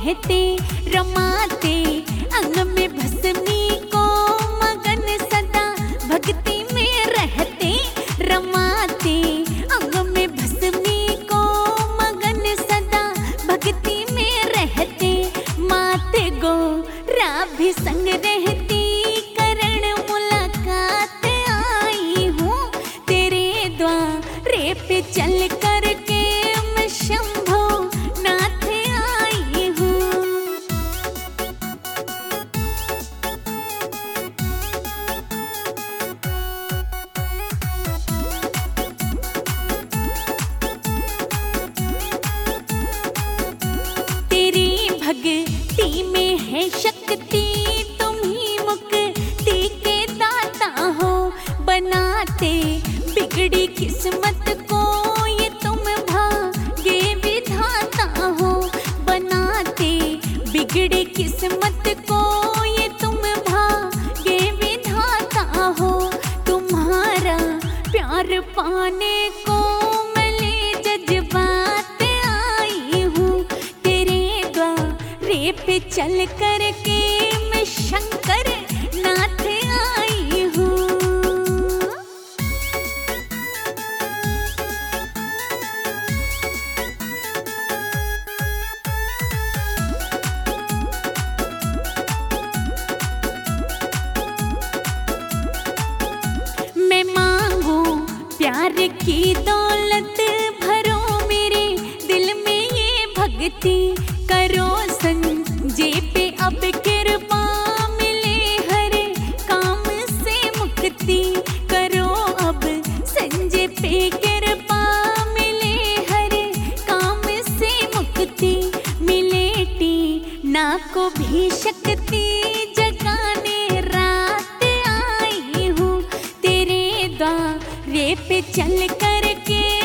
रहते रमाते, अंग में भस्मी को मगन सदा भक्ति में रहते रमाते, अंग में भस्मी को मगन सदा भक्ति में रहते। माते गो राभी संग रहती करण मुलाकात आई हूँ, तेरे द्वारे पे चल करके मैं शंभो नाथ आई हूँ। तेरी भक्ति में है शक्ति, तुम ही मुक्ति के दाता हो, बनाते बिगड़ी किस्मत को ये तुम भाग्य विधाता हो, बनाते बिगड़ी किस्मत को ये तुम भाग्य विधाता हो। तुम्हारा प्यार पाने को मिले जज्बात आई हूँ, तेरे द्वारे पे चल करके मैं शंकर नाथ आई हूँ। मैं मांगू प्यार की दौलत, भरो मेरे दिल में ये भक्ति, करो संजय पे अब कृपा मिले हर काम से मुक्ति, करो अब संजय पे कृपा मिले हर काम से मुक्ति, मिलेटी ना को भी शक्ति जगाने रात आई हूँ, तेरे द्वारे पे चल करके